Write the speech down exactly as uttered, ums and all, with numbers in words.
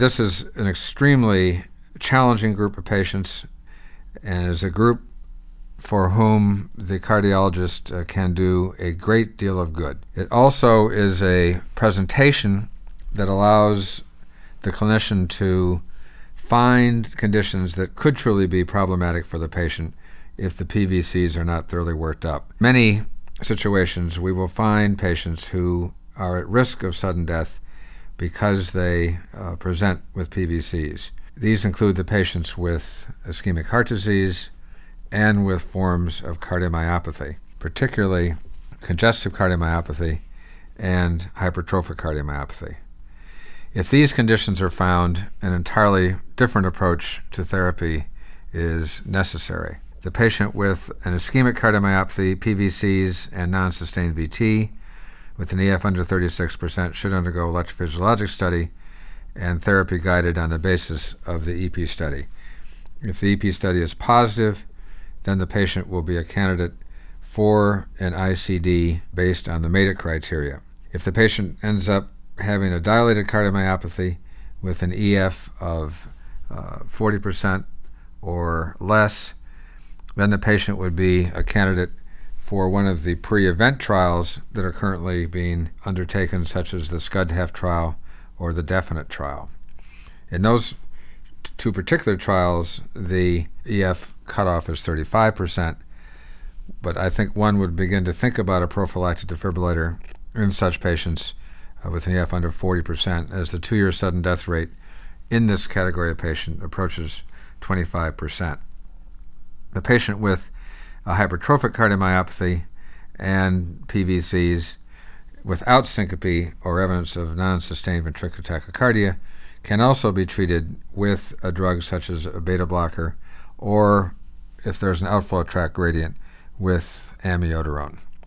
This is an extremely challenging group of patients and is a group for whom the cardiologist uh, can do a great deal of good. It also is a presentation that allows the clinician to find conditions that could truly be problematic for the patient if the P V Cs are not thoroughly worked up. Many situations we will find patients who are at risk of sudden death because they uh, present with P V Cs. These include the patients with ischemic heart disease and with forms of cardiomyopathy, particularly congestive cardiomyopathy and hypertrophic cardiomyopathy. If these conditions are found, an entirely different approach to therapy is necessary. The patient with an ischemic cardiomyopathy, P V Cs, and non-sustained V T with an E F under thirty-six percent should undergo electrophysiologic study and therapy guided on the basis of the E P study. If the E P study is positive, then the patient will be a candidate for an I C D based on the MADIT criteria. If the patient ends up having a dilated cardiomyopathy with an E F of uh, forty percent or less, then the patient would be a candidate for one of the pre-event trials that are currently being undertaken, such as the SCUD-HEF trial or the DEFINITE trial. In those two particular trials, the E F cutoff is thirty-five percent, but I think one would begin to think about a prophylactic defibrillator in such patients uh, with an E F under forty percent, as the two-year sudden death rate in this category of patient approaches twenty-five percent. The patient with a hypertrophic cardiomyopathy and P V Cs without syncope or evidence of non-sustained ventricular tachycardia can also be treated with a drug such as a beta blocker, or if there's an outflow tract gradient, with amiodarone.